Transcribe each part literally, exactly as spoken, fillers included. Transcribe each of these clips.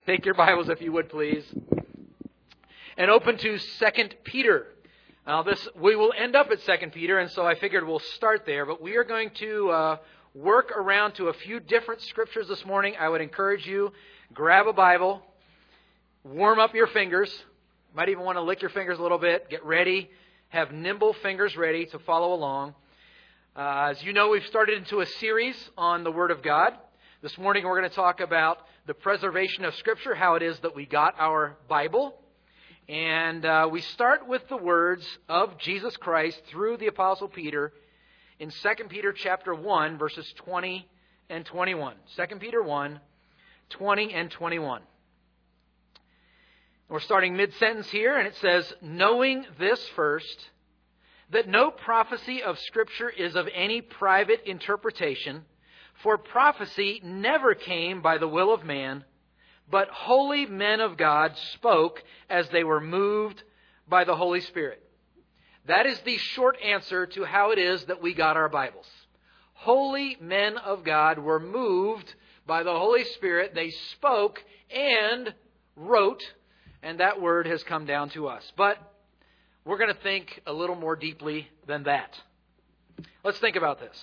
Take your Bibles, if you would, please, and open to Second Peter. Now, this we will end up at Second Peter, and so I figured we'll start there. But we are going to uh, work around to a few different scriptures this morning. I would encourage you, grab a Bible, warm up your fingers. You might even want to lick your fingers a little bit. Get ready. Have nimble fingers ready to follow along. Uh, as you know, we've started into a series on the Word of God. This morning we're going to talk about the preservation of Scripture, how it is that we got our Bible. And uh, we start with the words of Jesus Christ through the Apostle Peter in Second Peter chapter one, verses twenty and twenty-one. Second Peter one, twenty and twenty-one. We're starting mid-sentence here, and it says, "Knowing this first, that no prophecy of Scripture is of any private interpretation, for prophecy never came by the will of man, but holy men of God spoke as they were moved by the Holy Spirit." That is the short answer to how it is that we got our Bibles. Holy men of God were moved by the Holy Spirit. They spoke and wrote, and that word has come down to us. But we're going to think a little more deeply than that. Let's think about this.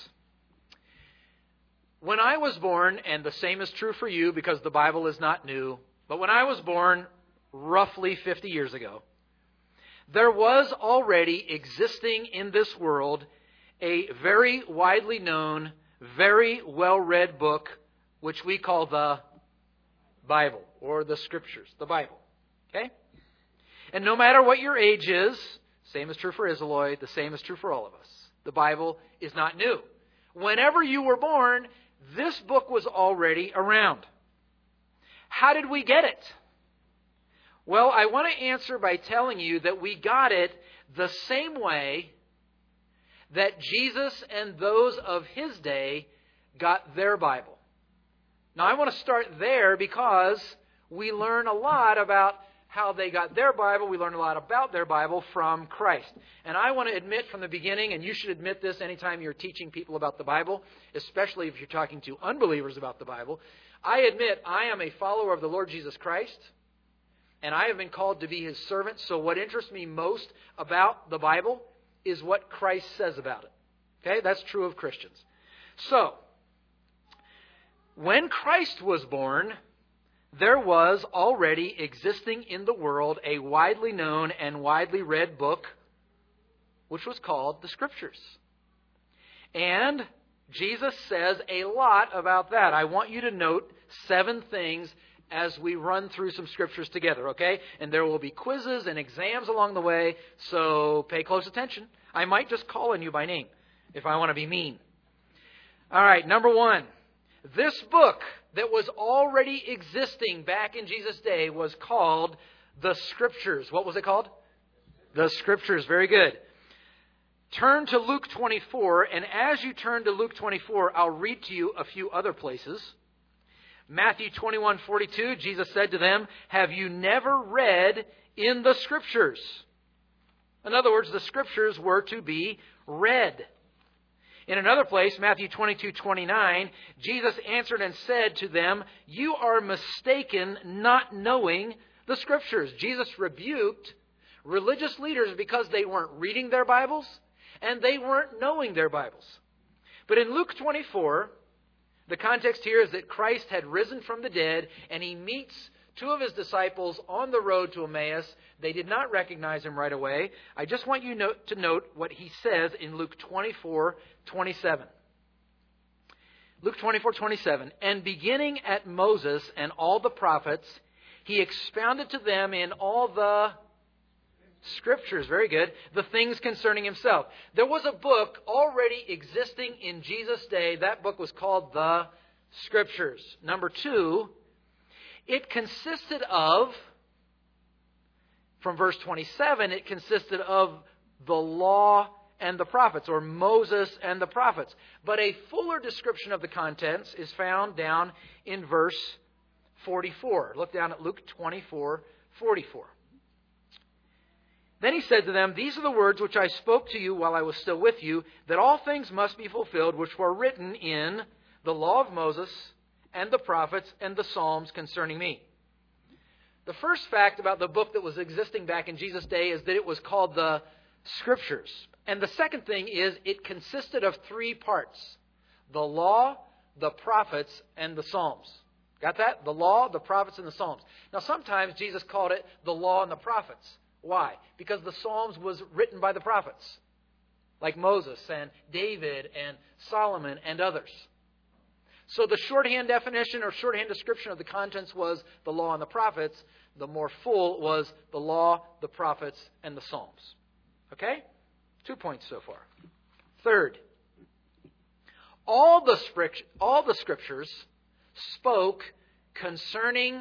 When I was born, and the same is true for you because the Bible is not new, but when I was born roughly fifty years ago, there was already existing in this world a very widely known, very well-read book, which we call the Bible, or the Scriptures, the Bible. Okay? And no matter what your age is, same is true for Isaloy, the same is true for all of us. The Bible is not new. Whenever you were born, this book was already around. How did we get it? Well, I want to answer by telling you that we got it the same way that Jesus and those of his day got their Bible. Now, I want to start there because we learn a lot about how they got their Bible. We learn a lot about their Bible from Christ. And I want to admit from the beginning, and you should admit this anytime you're teaching people about the Bible, especially if you're talking to unbelievers about the Bible, I admit I am a follower of the Lord Jesus Christ, and I have been called to be his servant. So what interests me most about the Bible is what Christ says about it. Okay, that's true of Christians. So, when Christ was born, there was already existing in the world a widely known and widely read book, which was called the Scriptures. And Jesus says a lot about that. I want you to note seven things as we run through some Scriptures together, okay? And there will be quizzes and exams along the way, so pay close attention. I might just call on you by name if I want to be mean. All right, number one. This book that was already existing back in Jesus' day was called the Scriptures. What was it called? The Scriptures. Very good. Turn to Luke twenty-four, and as you turn to Luke twenty-four, I'll read to you a few other places. Matthew twenty-one forty-two, Jesus said to them, "Have you never read in the Scriptures?" In other words, the Scriptures were to be read. In another place, Matthew twenty-two twenty-nine, Jesus answered and said to them, "You are mistaken, not knowing the Scriptures." Jesus rebuked religious leaders because they weren't reading their Bibles and they weren't knowing their Bibles. But in Luke twenty-four, the context here is that Christ had risen from the dead, and he meets two of his disciples on the road to Emmaus. They did not recognize him right away. I just want you to note what he says in Luke twenty-four twenty-seven. Luke twenty-four twenty-seven. "And beginning at Moses and all the prophets, he expounded to them in all the Scriptures," very good, "the things concerning himself." There was a book already existing in Jesus' day. That book was called the Scriptures. Number two, it consisted of, from verse twenty-seven, it consisted of the law and the prophets, or Moses and the prophets. But a fuller description of the contents is found down in verse forty-four. Look down at Luke twenty-four forty-four. "Then he said to them, 'These are the words which I spoke to you while I was still with you, that all things must be fulfilled which were written in the law of Moses and the prophets and the Psalms concerning me.' The first fact about the book that was existing back in Jesus' day is that it was called the Scriptures. And the second thing is it consisted of three parts: the law, the prophets, and the Psalms. Got that? The law, the prophets, and the Psalms. Now, sometimes Jesus called it the law and the prophets. Why? Because the Psalms was written by the prophets, like Moses and David and Solomon and others. So the shorthand definition or shorthand description of the contents was the law and the prophets. The more full was the law, the prophets, and the Psalms. Okay? Two points so far. Third, all the, all the scriptures spoke concerning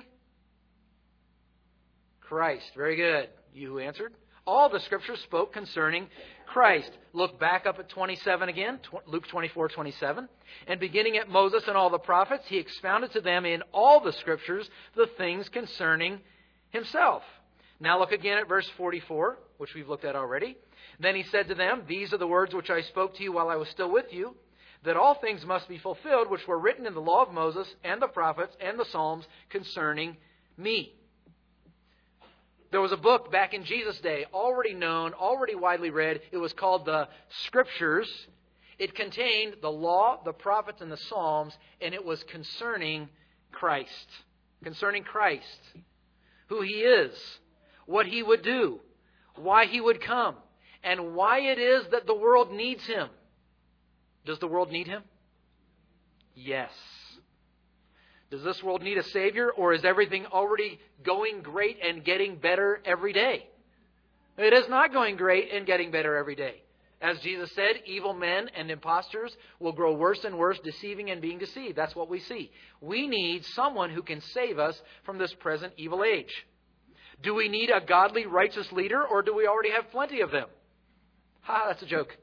Christ. Very good. You who answered. All the scriptures spoke concerning Christ. Look back up at twenty-seven again, Luke twenty-four twenty-seven. And beginning at Moses and all the prophets, he expounded to them in all the scriptures the things concerning himself. Now look again at verse forty-four, which we've looked at already. Then he said to them, these are the words which I spoke to you while I was still with you, that all things must be fulfilled which were written in the law of Moses and the prophets and the Psalms concerning me. There was a book back in Jesus' day, already known, already widely read. It was called the Scriptures. It contained the law, the prophets, and the Psalms, and it was concerning Christ. Concerning Christ. Who He is, what He would do, why He would come, and why it is that the world needs Him. Does the world need Him? Yes. Does this world need a Savior, or is everything already going great and getting better every day? It is not going great and getting better every day. As Jesus said, evil men and impostors will grow worse and worse, deceiving and being deceived. That's what we see. We need someone who can save us from this present evil age. Do we need a godly, righteous leader, or do we already have plenty of them? Ha, that's a joke.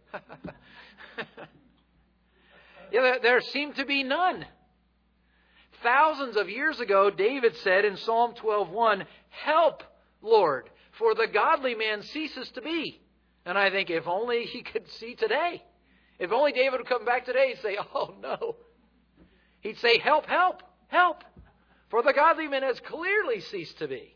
Yeah, there, there seem to be none. Thousands of years ago, David said in Psalm twelve one, help, Lord, for the godly man ceases to be. And I think if only he could see today. If only David would come back today and say, oh no. He'd say, help, help, help. For the godly man has clearly ceased to be.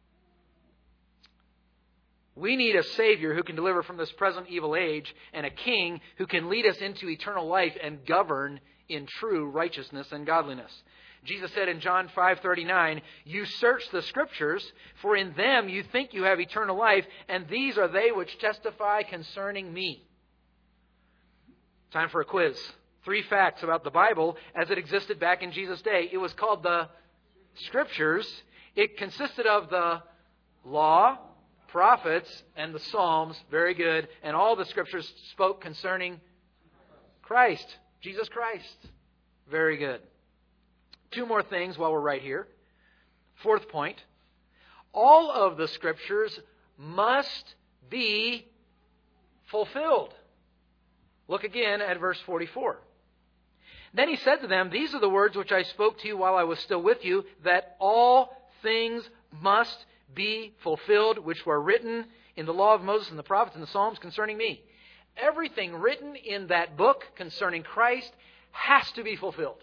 We need a Savior who can deliver from this present evil age, and a King who can lead us into eternal life and govern in true righteousness and godliness. Jesus said in John five thirty-nine, you search the Scriptures, for in them you think you have eternal life, and these are they which testify concerning me. Time for a quiz. Three facts about the Bible as it existed back in Jesus' day. It was called the Scriptures. It consisted of the law, prophets, and the Psalms. Very good. And all the Scriptures spoke concerning Christ. Jesus Christ. Very good. Two more things while we're right here. Fourth point. All of the Scriptures must be fulfilled. Look again at verse forty-four. Then he said to them, these are the words which I spoke to you while I was still with you, that all things must be fulfilled which were written in the law of Moses and the prophets and the Psalms concerning me. Everything written in that book concerning Christ has to be fulfilled.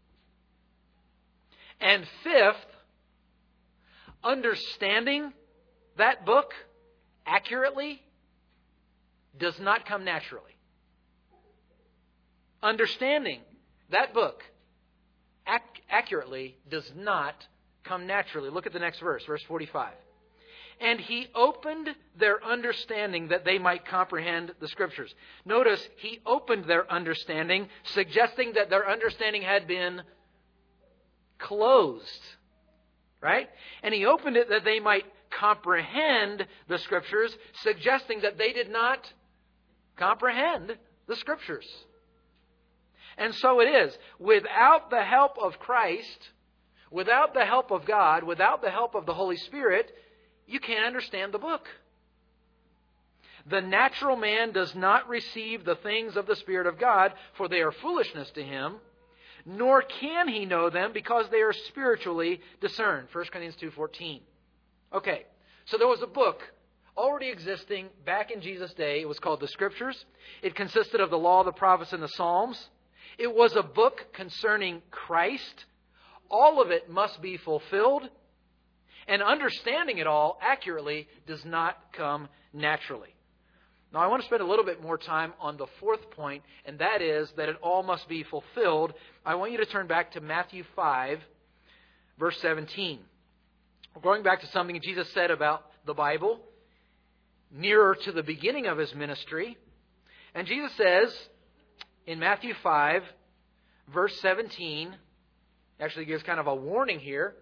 And fifth, understanding that book accurately does not come naturally. Understanding that book ac- accurately does not come naturally. Look at the next verse, verse forty-five. And he opened their understanding that they might comprehend the Scriptures. Notice, he opened their understanding, suggesting that their understanding had been closed. Right? And he opened it that they might comprehend the Scriptures, suggesting that they did not comprehend the Scriptures. And so it is. Without the help of Christ, without the help of God, without the help of the Holy Spirit, you can't understand the book. The natural man does not receive the things of the Spirit of God, for they are foolishness to him, nor can he know them because they are spiritually discerned. First Corinthians two fourteen. Okay, so there was a book already existing back in Jesus' day. It was called the Scriptures. It consisted of the law, the prophets, and the Psalms. It was a book concerning Christ. All of it must be fulfilled. And understanding it all accurately does not come naturally. Now, I want to spend a little bit more time on the fourth point, and that is that it all must be fulfilled. I want you to turn back to Matthew five, verse seventeen. We're going back to something Jesus said about the Bible nearer to the beginning of his ministry. And Jesus says in Matthew five, verse seventeen, actually gives kind of a warning here.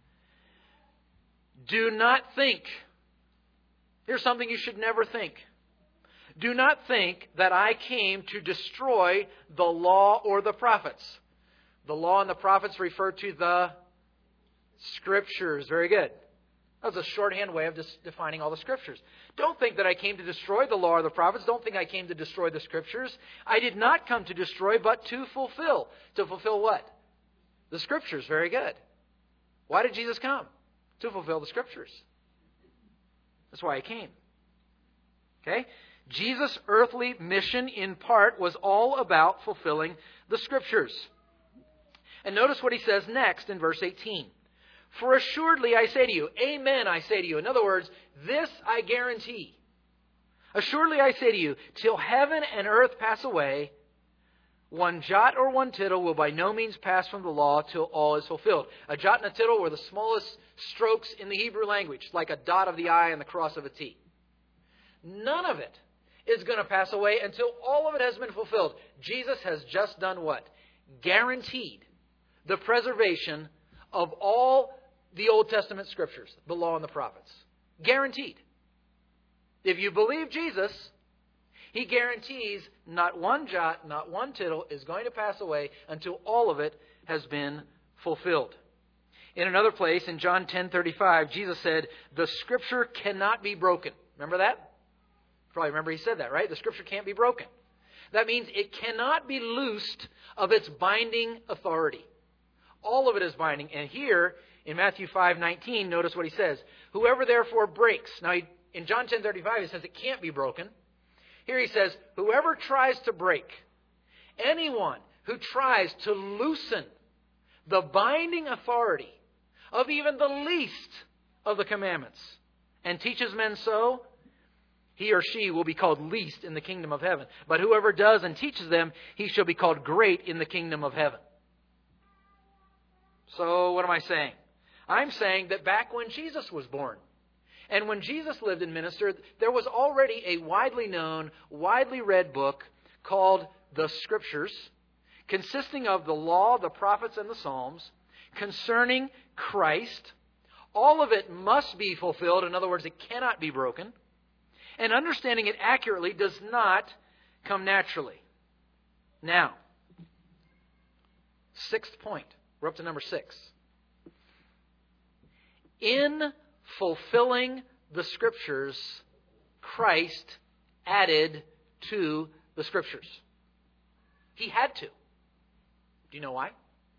Do not think. Here's something you should never think. Do not think that I came to destroy the law or the prophets. The law and the prophets refer to the Scriptures. Very good. That's a shorthand way of just defining all the Scriptures. Don't think that I came to destroy the law or the prophets. Don't think I came to destroy the Scriptures. I did not come to destroy, but to fulfill. To fulfill what? The Scriptures. Very good. Why did Jesus come? To fulfill the Scriptures. That's why he came. Okay? Jesus' earthly mission, in part, was all about fulfilling the Scriptures. And notice what he says next in verse eighteen. For assuredly I say to you, amen I say to you. In other words, this I guarantee. Assuredly I say to you, till heaven and earth pass away, one jot or one tittle will by no means pass from the law till all is fulfilled. A jot and a tittle were the smallest strokes in the Hebrew language, like a dot of the I and the cross of a T. None of it is going to pass away until all of it has been fulfilled. Jesus has just done what? Guaranteed the preservation of all the Old Testament Scriptures, the law and the prophets. Guaranteed. If you believe Jesus, he guarantees not one jot, not one tittle is going to pass away until all of it has been fulfilled. In another place, in John ten thirty-five, Jesus said, the Scripture cannot be broken. Remember that? Probably remember he said that, right? The Scripture can't be broken. That means it cannot be loosed of its binding authority. All of it is binding. And here, in Matthew five nineteen, notice what he says. Whoever therefore breaks. Now, he, in John ten thirty-five, he says it can't be broken. Here he says, whoever tries to break, anyone who tries to loosen the binding authority of even the least of the commandments and teaches men so, he or she will be called least in the kingdom of heaven. But whoever does and teaches them, he shall be called great in the kingdom of heaven. So what am I saying? I'm saying that back when Jesus was born, and when Jesus lived and ministered, there was already a widely known, widely read book called the Scriptures, consisting of the law, the prophets, and the Psalms, concerning Christ. All of it must be fulfilled. In other words, it cannot be broken. And understanding it accurately does not come naturally. Now, sixth point. We're up to number six. In fulfilling the Scriptures, Christ added to the Scriptures. He had to. Do you know why?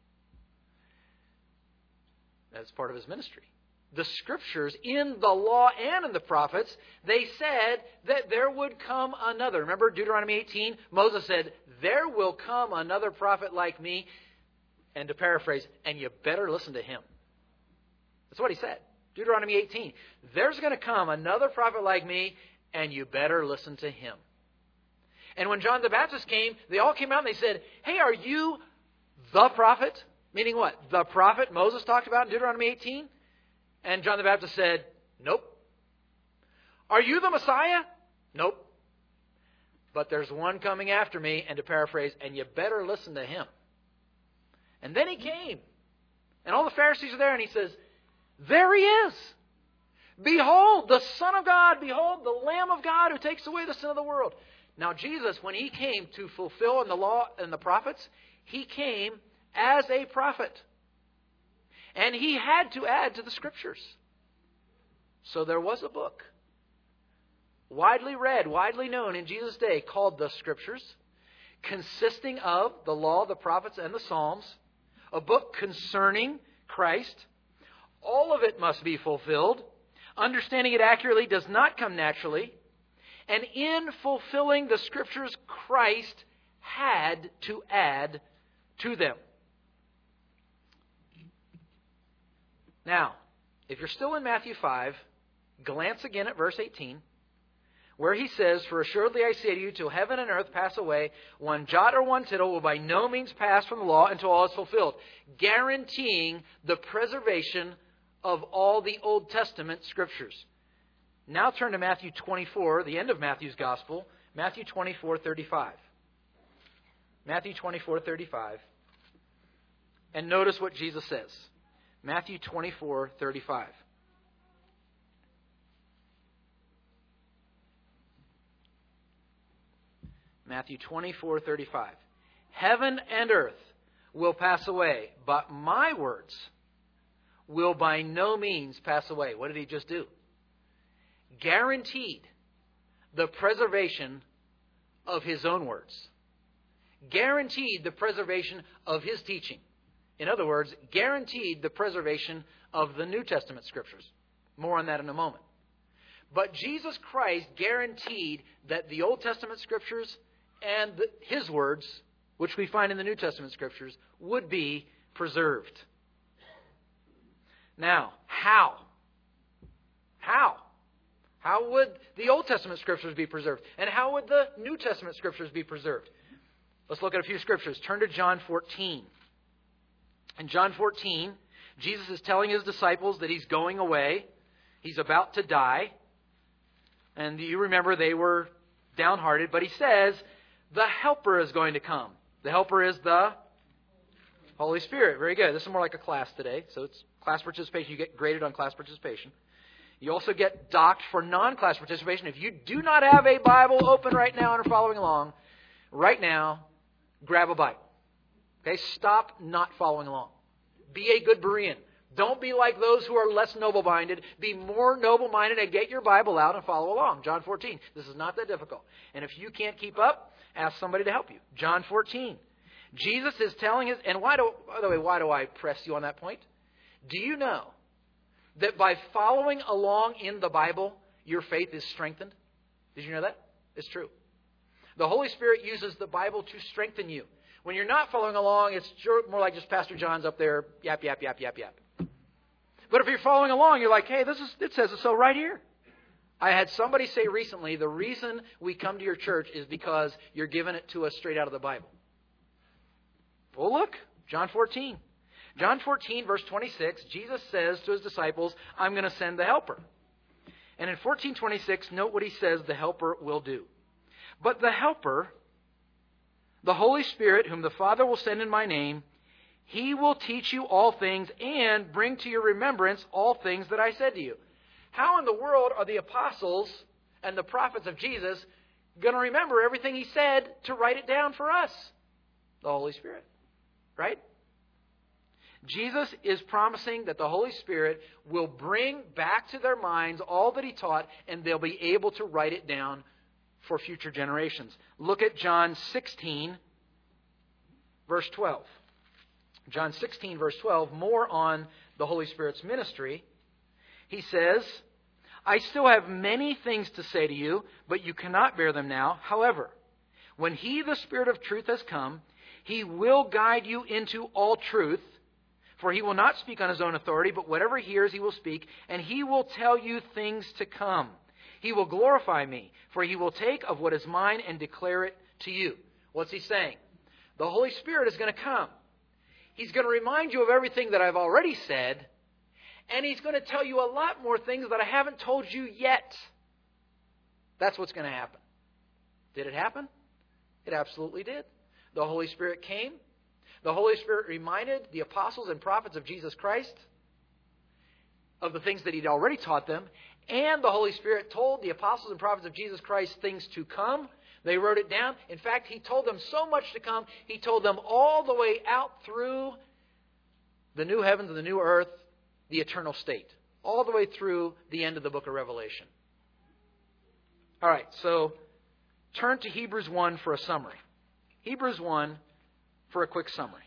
That's part of his ministry. The Scriptures, in the law and in the prophets, they said that there would come another. Remember Deuteronomy eighteen? Moses said, there will come another prophet like me. And to paraphrase, and you better listen to him. That's what he said. Deuteronomy eighteen. There's going to come another prophet like me, and you better listen to him. And when John the Baptist came, they all came out and they said, hey, are you the prophet? Meaning what? The prophet Moses talked about in Deuteronomy eighteen? And John the Baptist said, nope. Are you the Messiah? Nope. But there's one coming after me, and to paraphrase, and you better listen to him. And then he came. And all the Pharisees are there, and he says, there he is. Behold, the Son of God. Behold, the Lamb of God who takes away the sin of the world. Now, Jesus, when he came to fulfill in the law and the prophets, he came as a prophet. And he had to add to the Scriptures. So there was a book, widely read, widely known in Jesus' day, called the Scriptures, consisting of the law, the prophets, and the Psalms, a book concerning Christ. All of it must be fulfilled. Understanding it accurately does not come naturally. And in fulfilling the Scriptures, Christ had to add to them. Now, if you're still in Matthew five, glance again at verse eighteen, where he says, "For assuredly I say to you, till heaven and earth pass away, one jot or one tittle will by no means pass from the law until all is fulfilled," guaranteeing the preservation of all the Old Testament Scriptures. Now turn to Matthew twenty-four, the end of Matthew's Gospel, Matthew twenty-four thirty-five. Matthew twenty-four thirty-five. And notice what Jesus says. Matthew twenty-four thirty-five. Matthew twenty-four thirty-five. Heaven and earth will pass away, but my words will by no means pass away. What did he just do? Guaranteed the preservation of his own words. Guaranteed the preservation of his teaching. In other words, guaranteed the preservation of the New Testament Scriptures. More on that in a moment. But Jesus Christ guaranteed that the Old Testament Scriptures and the, his words, which we find in the New Testament Scriptures, would be preserved. Now, how? How? How would the Old Testament Scriptures be preserved? And how would the New Testament Scriptures be preserved? Let's look at a few Scriptures. Turn to John fourteen. In John fourteen, Jesus is telling his disciples that he's going away. He's about to die. And you remember they were downhearted. But he says, the Helper is going to come. The Helper is the Holy Spirit. Very good. This is more like a class today. So it's class participation. You get graded on class participation. You also get docked for non-class participation. If you do not have a Bible open right now and are following along, right now, grab a Bible. Okay, stop not following along. Be a good Berean. Don't be like those who are less noble-minded. Be more noble-minded and get your Bible out and follow along. John fourteen. This is not that difficult. And if you can't keep up, ask somebody to help you. John fourteen. Jesus is telling his, and why do, by the way, why do I press you on that point? Do you know that by following along in the Bible, your faith is strengthened? Did you know that? It's true. The Holy Spirit uses the Bible to strengthen you. When you're not following along, it's more like just Pastor John's up there, yap, yap, yap, yap, yap. But if you're following along, you're like, hey, this is it says it so right here. I had somebody say recently, the reason we come to your church is because you're giving it to us straight out of the Bible. Well, look, John fourteen. John fourteen, verse twenty-six, Jesus says to his disciples, I'm going to send the Helper. And in fourteen twenty-six, note what he says the Helper will do. But the Helper, the Holy Spirit, whom the Father will send in my name, he will teach you all things and bring to your remembrance all things that I said to you. How in the world are the apostles and the prophets of Jesus going to remember everything he said to write it down for us? The Holy Spirit. Right? Jesus is promising that the Holy Spirit will bring back to their minds all that he taught, and they'll be able to write it down for future generations. Look at John sixteen, verse twelve. John sixteen, verse twelve, more on the Holy Spirit's ministry. He says, I still have many things to say to you, but you cannot bear them now. However, when he, the Spirit of truth, has come, he will guide you into all truth, for he will not speak on his own authority, but whatever he hears he will speak, and he will tell you things to come. He will glorify me, for he will take of what is mine and declare it to you. What's he saying? The Holy Spirit is going to come. He's going to remind you of everything that I've already said, and he's going to tell you a lot more things that I haven't told you yet. That's what's going to happen. Did it happen? It absolutely did. The Holy Spirit came. The Holy Spirit reminded the apostles and prophets of Jesus Christ of the things that he'd already taught them. And the Holy Spirit told the apostles and prophets of Jesus Christ things to come. They wrote it down. In fact, he told them so much to come. He told them all the way out through the new heavens and the new earth, the eternal state. All the way through the end of the book of Revelation. All right, so turn to Hebrews one for a summary. Hebrews one for a quick summary.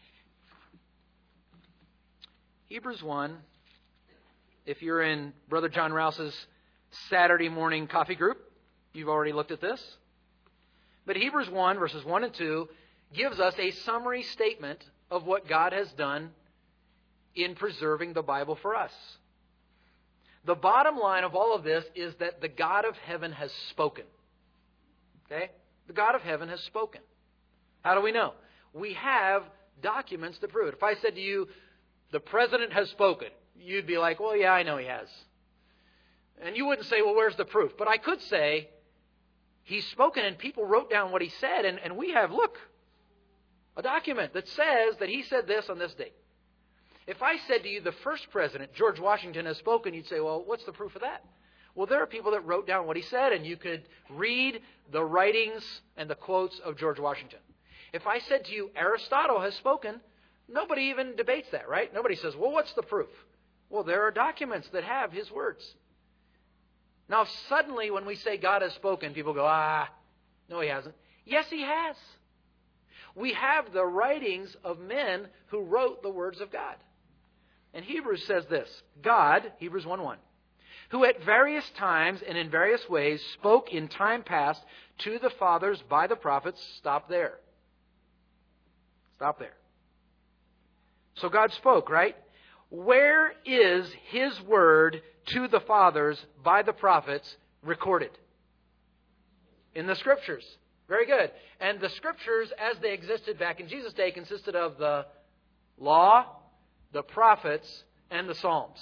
Hebrews one, if you're in Brother John Rouse's Saturday morning coffee group, you've already looked at this. But Hebrews one, verses one and two, gives us a summary statement of what God has done in preserving the Bible for us. The bottom line of all of this is that the God of heaven has spoken. Okay? The God of heaven has spoken. How do we know? We have documents to prove it. If I said to you, the president has spoken, you'd be like, well, yeah, I know he has. And you wouldn't say, well, where's the proof? But I could say, he's spoken and people wrote down what he said. And, and we have, look, a document that says that he said this on this date. If I said to you, the first president, George Washington, has spoken, you'd say, well, what's the proof of that? Well, there are people that wrote down what he said, and you could read the writings and the quotes of George Washington. If I said to you, Aristotle has spoken, nobody even debates that, right? Nobody says, well, what's the proof? Well, there are documents that have his words. Now, suddenly when we say God has spoken, people go, ah, no, he hasn't. Yes, he has. We have the writings of men who wrote the words of God. And Hebrews says this, God, Hebrews one one, who at various times and in various ways spoke in time past to the fathers by the prophets. Stop there. Stop there. So God spoke, right? Where is his word to the fathers by the prophets recorded? In the Scriptures. Very good. And the Scriptures, as they existed back in Jesus' day, consisted of the law, the prophets, and the Psalms.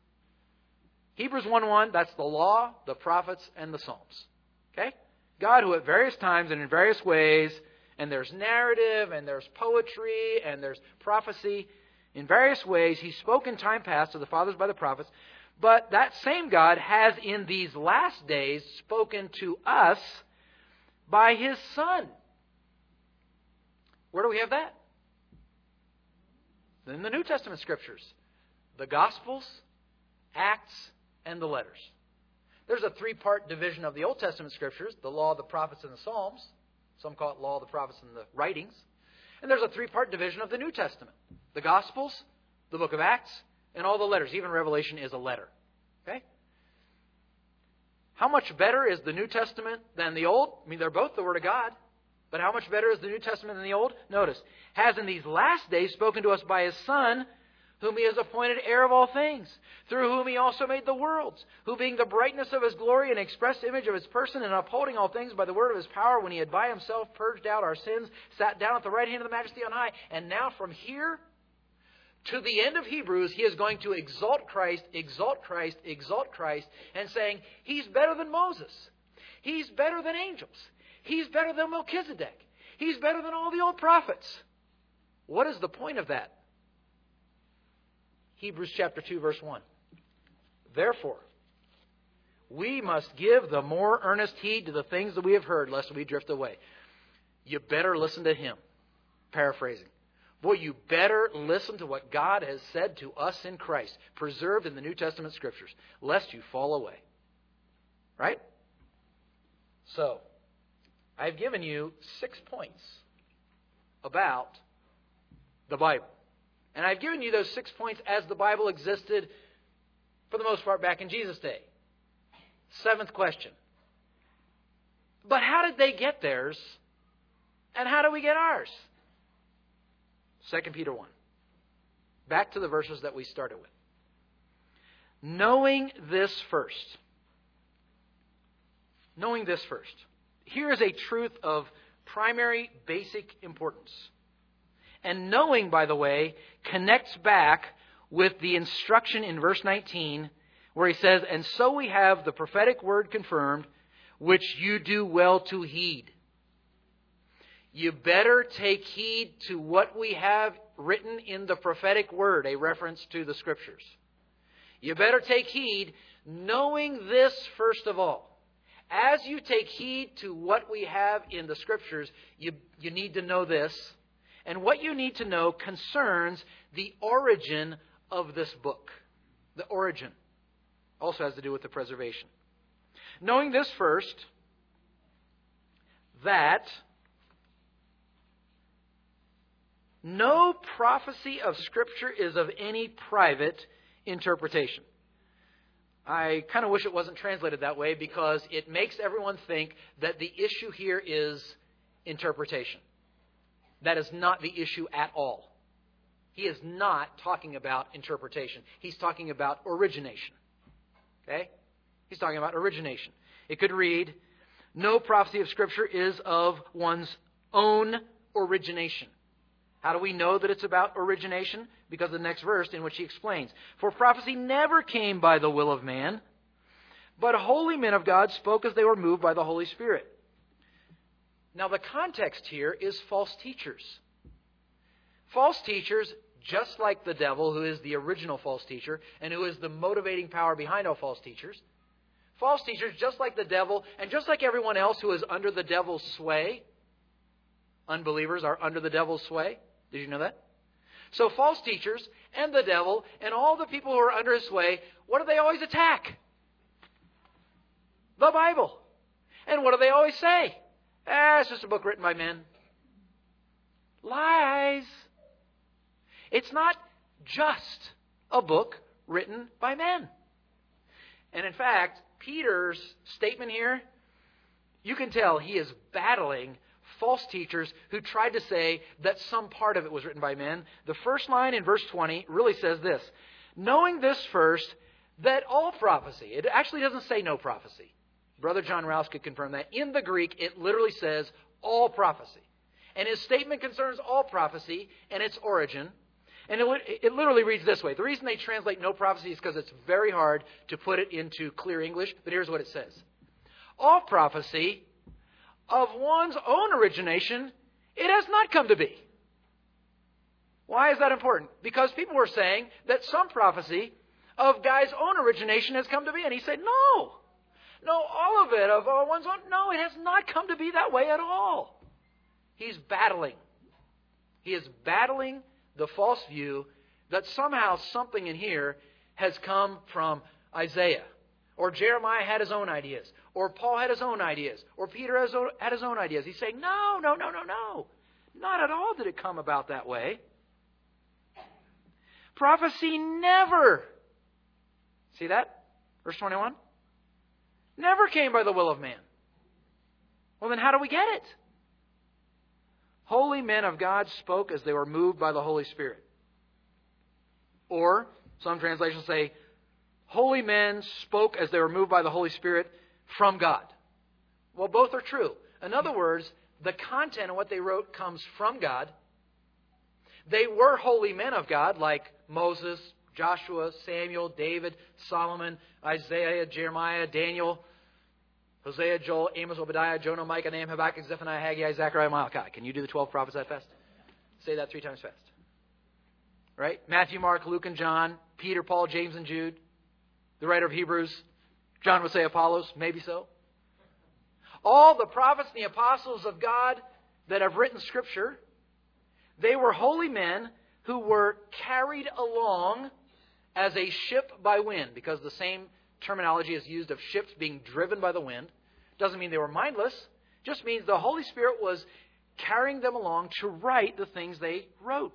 Hebrews one one, that's the law, the prophets, and the Psalms. Okay? God, who at various times and in various ways, and there's narrative, and there's poetry, and there's prophecy, in various ways, he spoke in time past to the fathers by the prophets, but that same God has in these last days spoken to us by his Son. Where do we have that? In the New Testament Scriptures. The Gospels, Acts, and the letters. There's a three-part division of the Old Testament Scriptures, the law, the prophets, and the Psalms. Some call it law, the prophets, and the writings. And there's a three-part division of the New Testament. The Gospels, the book of Acts, and all the letters. Even Revelation is a letter. Okay? How much better is the New Testament than the Old? I mean, they're both the Word of God. But how much better is the New Testament than the Old? Notice, has in these last days spoken to us by his Son, whom he has appointed heir of all things, through whom he also made the worlds, who being the brightness of his glory and express image of his person, and upholding all things by the word of his power, when he had by himself purged out our sins, sat down at the right hand of the Majesty on high. And now from here to the end of Hebrews, he is going to exalt Christ, exalt Christ, exalt Christ, and saying, he's better than Moses. He's better than angels. He's better than Melchizedek. He's better than all the old prophets. What is the point of that? Hebrews chapter two, verse one. Therefore, we must give the more earnest heed to the things that we have heard, lest we drift away. You better listen to him. Paraphrasing. Boy, you better listen to what God has said to us in Christ, preserved in the New Testament Scriptures, lest you fall away. Right? So, I've given you six points about the Bible. And I've given you those six points as the Bible existed, for the most part, back in Jesus' day. Seventh question. But how did they get theirs? And how do we get ours? Second Peter one. Back to the verses that we started with. Knowing this first. Knowing this first. Here is a truth of primary, basic importance. And knowing, by the way, connects back with the instruction in verse nineteen, where he says, and so we have the prophetic word confirmed, which you do well to heed. You better take heed to what we have written in the prophetic word, a reference to the Scriptures. You better take heed, knowing this first of all. As you take heed to what we have in the Scriptures, you, you need to know this. And what you need to know concerns the origin of this book. The origin also has to do with the preservation. Knowing this first, that no prophecy of Scripture is of any private interpretation. I kind of wish it wasn't translated that way because it makes everyone think that the issue here is interpretation. That is not the issue at all. He is not talking about interpretation. He's talking about origination. Okay? He's talking about origination. It could read, no prophecy of Scripture is of one's own origination. How do we know that it's about origination? Because of the next verse in which he explains. For prophecy never came by the will of man, but holy men of God spoke as they were moved by the Holy Spirit. Now the context here is false teachers. False teachers, just like the devil, who is the original false teacher, and who is the motivating power behind all false teachers. False teachers, just like the devil, and just like everyone else who is under the devil's sway. Unbelievers are under the devil's sway. Did you know that? So false teachers and the devil and all the people who are under his sway, what do they always attack? The Bible. And what do they always say? Ah, it's just a book written by men. Lies. It's not just a book written by men. And in fact, Peter's statement here, you can tell he is battling false teachers who tried to say that some part of it was written by men. The first line in verse twenty really says this. Knowing this first, that all prophecy, it actually doesn't say no prophecy. Brother John Rouse could confirm that. In the Greek, it literally says all prophecy. And his statement concerns all prophecy and its origin. And it, it literally reads this way. The reason they translate no prophecy is because it's very hard to put it into clear English. But here's what it says. All prophecy of one's own origination, it has not come to be. Why is that important? Because people were saying that some prophecy of Guy's own origination has come to be. And he said, no. No, all of it, of one's own. No, it has not come to be that way at all. He's battling. He is battling the false view that somehow something in here has come from Isaiah. Or Jeremiah had his own ideas. Or Paul had his own ideas. Or Peter has own, had his own ideas. He's saying, no, no, no, no, no. Not at all did it come about that way. Prophecy never. See that? Verse twenty-one. Never came by the will of man. Well, then how do we get it? Holy men of God spoke as they were moved by the Holy Spirit. Or, some translations say, holy men spoke as they were moved by the Holy Spirit from God. Well, both are true. In other words, the content of what they wrote comes from God. They were holy men of God, like Moses, Joshua, Samuel, David, Solomon, Isaiah, Jeremiah, Daniel, Hosea, Joel, Amos, Obadiah, Jonah, Micah, Nahum, Habakkuk, Zephaniah, Haggai, Zechariah, Malachi. Can you do the twelve prophets that fast? Say that three times fast. Right? Matthew, Mark, Luke, and John, Peter, Paul, James, and Jude. The writer of Hebrews, John would say Apollos, maybe so. All the prophets and the apostles of God that have written Scripture, they were holy men who were carried along as a ship by wind, because the same terminology is used of ships being driven by the wind. Doesn't mean they were mindless. Just means the Holy Spirit was carrying them along to write the things they wrote.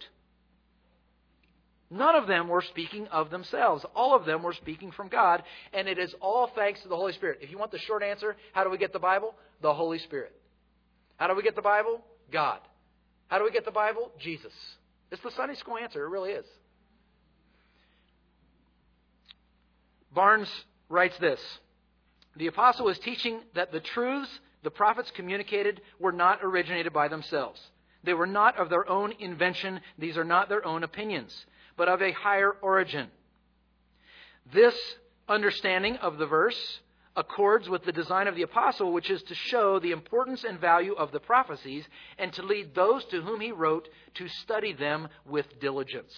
None of them were speaking of themselves. All of them were speaking from God. And it is all thanks to the Holy Spirit. If you want the short answer, how do we get the Bible? The Holy Spirit. How do we get the Bible? God. How do we get the Bible? Jesus. It's the Sunday school answer. It really is. Barnes writes this. The apostle is teaching that the truths the prophets communicated were not originated by themselves. They were not of their own invention. These are not their own opinions, but of a higher origin. This understanding of the verse accords with the design of the apostle, which is to show the importance and value of the prophecies and to lead those to whom he wrote to study them with diligence.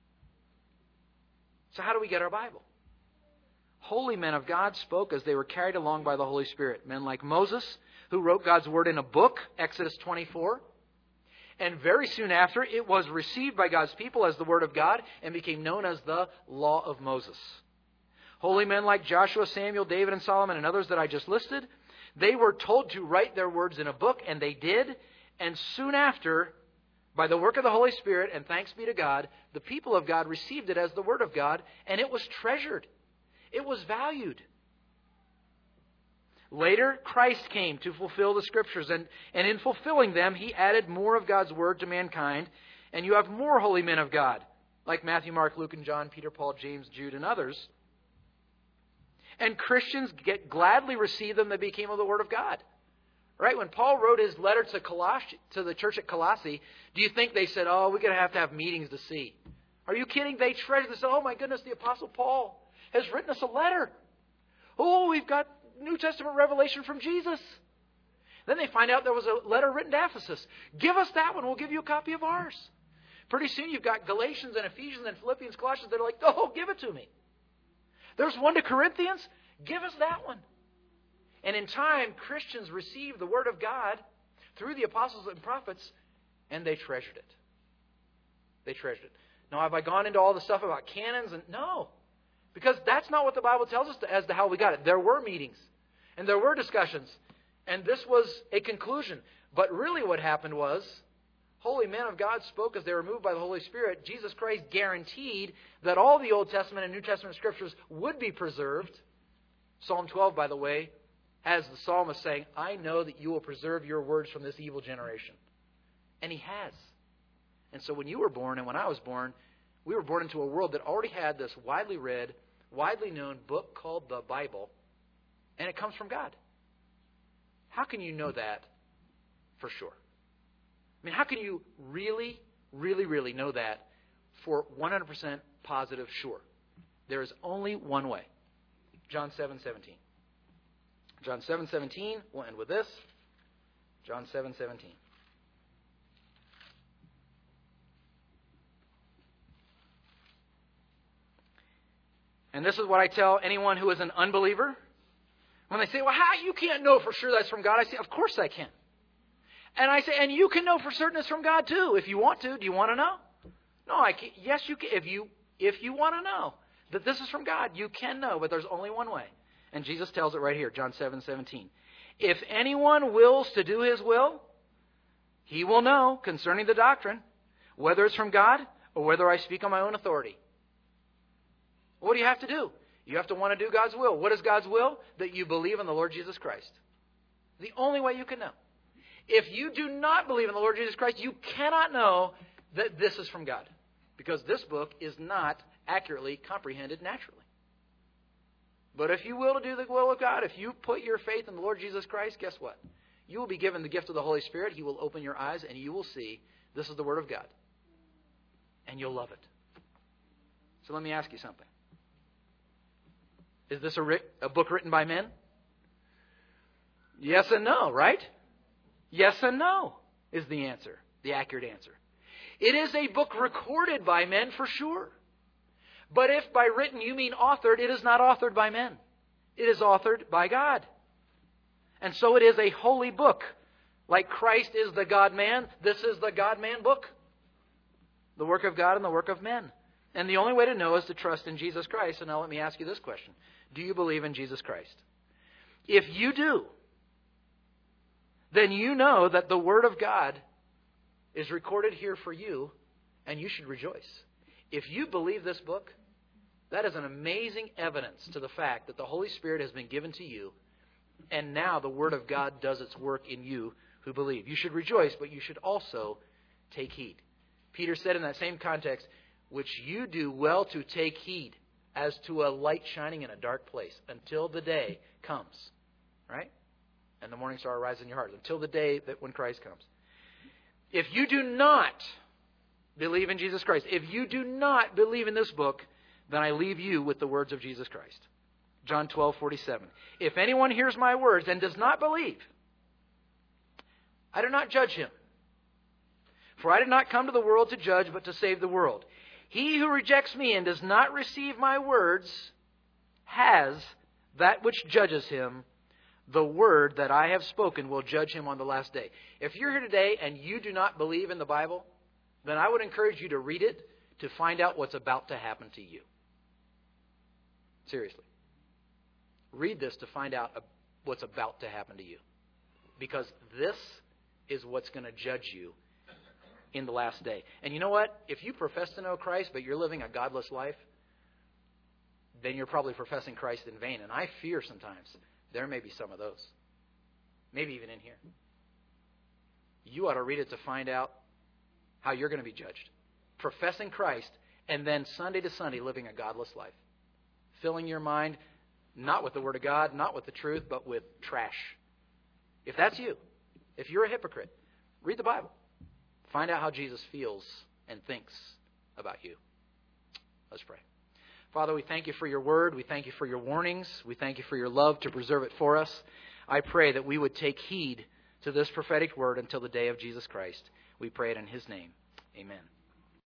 So how do we get our Bible? Holy men of God spoke as they were carried along by the Holy Spirit. Men like Moses, who wrote God's word in a book, Exodus twenty-four. And very soon after, it was received by God's people as the Word of God and became known as the Law of Moses. Holy men like Joshua, Samuel, David, and Solomon, and others that I just listed, they were told to write their words in a book, and they did. And soon after, by the work of the Holy Spirit, and thanks be to God, the people of God received it as the Word of God, and it was treasured. It was valued. Later, Christ came to fulfill the Scriptures, and, and in fulfilling them, He added more of God's Word to mankind, and you have more holy men of God, like Matthew, Mark, Luke, and John, Peter, Paul, James, Jude, and others. And Christians get gladly receive them that became of the Word of God. Right? When Paul wrote his letter to Colossae, to the church at Colossae, do you think they said, oh, we're going to have to have meetings to see? Are you kidding? They treasured this. Oh, my goodness, the Apostle Paul has written us a letter. Oh, we've got New Testament revelation from Jesus. Then they find out there was a letter written to Ephesus. Give us that one. We'll give you a copy of ours. Pretty soon you've got Galatians and Ephesians and Philippians, Colossians. They're like, oh, give it to me. There's one to Corinthians. Give us that one. And in time, Christians received the Word of God through the apostles and prophets, and they treasured it. They treasured it. Now, have I gone into all the stuff about canons? And no. Because that's not what the Bible tells us as to how we got it. There were meetings, and there were discussions, and this was a conclusion. But really what happened was, holy men of God spoke as they were moved by the Holy Spirit. Jesus Christ guaranteed that all the Old Testament and New Testament Scriptures would be preserved. Psalm twelve, by the way, has the psalmist saying, I know that you will preserve your words from this evil generation. And He has. And so when you were born and when I was born, we were born into a world that already had this widely read, widely known book called the Bible. And it comes from God. How can you know that for sure? I mean, how can you really, really, really know that for one hundred percent positive sure? There is only one way. John seven seventeen. John seven seventeen, we'll end with this. John seven seventeen. And this is what I tell anyone who is an unbeliever. When they say, well, how you can't know for sure that's from God? I say, of course I can. And I say, and you can know for certain it's from God too, if you want to. Do you want to know? No, I can. Yes, you can. If you if you want to know that this is from God, you can know, but there's only one way. And Jesus tells it right here, John seven seventeen. If anyone wills to do His will, he will know concerning the doctrine, whether it's from God or whether I speak on my own authority. What do you have to do? You have to want to do God's will. What is God's will? That you believe in the Lord Jesus Christ. The only way you can know. If you do not believe in the Lord Jesus Christ, you cannot know that this is from God. Because this book is not accurately comprehended naturally. But if you will to do the will of God, if you put your faith in the Lord Jesus Christ, guess what? You will be given the gift of the Holy Spirit. He will open your eyes and you will see this is the Word of God. And you'll love it. So let me ask you something. Is this a, ri- a book written by men? Yes and no, right? Yes and no is the answer, the accurate answer. It is a book recorded by men for sure. But if by written you mean authored, it is not authored by men. It is authored by God. And so it is a holy book. Like Christ is the God-man, this is the God-man book. The work of God and the work of men. And the only way to know is to trust in Jesus Christ. And now let me ask you this question. Do you believe in Jesus Christ? If you do, then you know that the Word of God is recorded here for you, and you should rejoice. If you believe this book, that is an amazing evidence to the fact that the Holy Spirit has been given to you, and now the Word of God does its work in you who believe. You should rejoice, but you should also take heed. Peter said in that same context, which you do well to take heed as to a light shining in a dark place until the day comes. Right? And the morning star arises in your heart. Until the day that when Christ comes. If you do not believe in Jesus Christ, if you do not believe in this book, then I leave you with the words of Jesus Christ. John twelve forty-seven. If anyone hears my words and does not believe, I do not judge him. For I did not come to the world to judge, but to save the world. He who rejects me and does not receive my words has that which judges him. The word that I have spoken will judge him on the last day. If you're here today and you do not believe in the Bible, then I would encourage you to read it to find out what's about to happen to you. Seriously. Read this to find out what's about to happen to you. Because this is what's going to judge you in the last day. And you know what? If you profess to know Christ, but you're living a godless life, then you're probably professing Christ in vain. And I fear sometimes there may be some of those. Maybe even in here. You ought to read it to find out how you're going to be judged. Professing Christ and then Sunday to Sunday living a godless life. Filling your mind not with the Word of God, not with the truth, but with trash. If that's you, if you're a hypocrite, read the Bible. Find out how Jesus feels and thinks about you. Let's pray. Father, we thank you for your word. We thank you for your warnings. We thank you for your love to preserve it for us. I pray that we would take heed to this prophetic word until the day of Jesus Christ. We pray it in his name. Amen.